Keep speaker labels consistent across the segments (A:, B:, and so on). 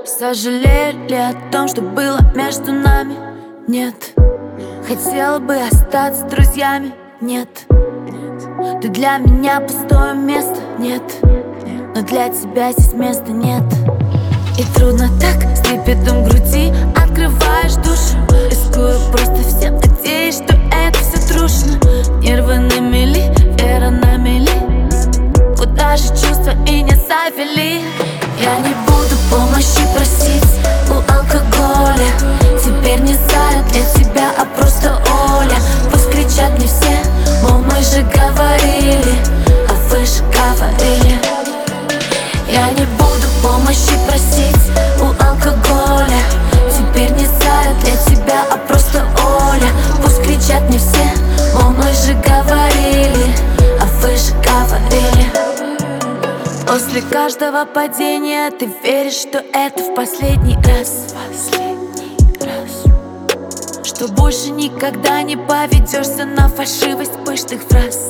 A: Сожалели о том, что было между нами? Нет. Хотела бы остаться с друзьями? Нет. Ты для меня пустое место? Нет. Но для тебя здесь места нет. И трудно так, с трепетом в груди открываешь душу, рискуя просто всем, надеясь, что это все трушно. Нервы на мели, вера на мели. Куда же чувства и не завели? Я не буду помощи просить у алкоголя. Теперь не Зая для тебя, а просто Оля. Пусть кричат мне все, мол, мы же говорили, а вы же говорили. Я не буду помощи просить у алкоголя. Теперь не Зая для тебя, а просто Оля. Пусть кричат мне все, мол, мы же говорили, а вы же говорили. После каждого падения ты веришь, что это в последний раз, что больше никогда не поведешься на фальшивость пышных фраз.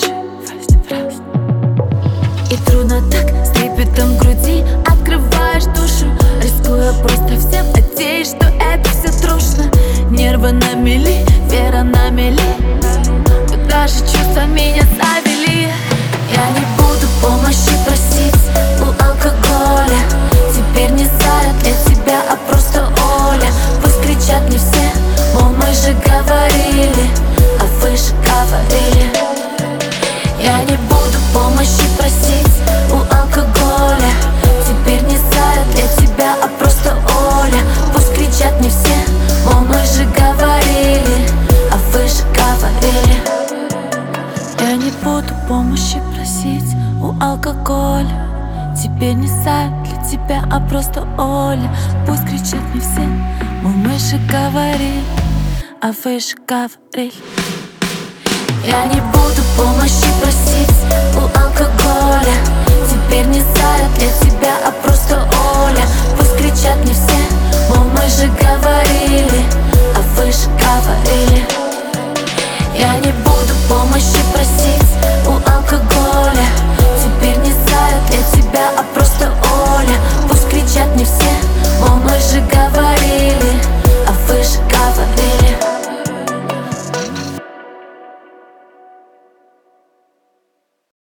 A: И трудно так, с трепетом в груди открываешь душу, рискуя просто всем, надеясь, что это все трушно. Нервы на мели, вера на мели. Куда же чувства меня завели? Я не буду помощи просить у алкоголя. Теперь не Зая для тебя, а просто Оля. Пусть кричат мне все, мол, мы же говорили, а вы же говорили. Я не буду помощи просить у алкоголя. Теперь не Зая для тебя, а просто Оля. Пусть кричат мне все, мол, мы же говорили, а вы же говорили. Я не буду помощи просить у алкоголя. Теперь не Зая для тебя, а просто Оля. Пусть кричат мне все, мол, мы же говорили, а вы же говорили. Я не буду помощи просить у алкоголя. Теперь не Зая для тебя, а просто Оля. Пусть кричат мне все,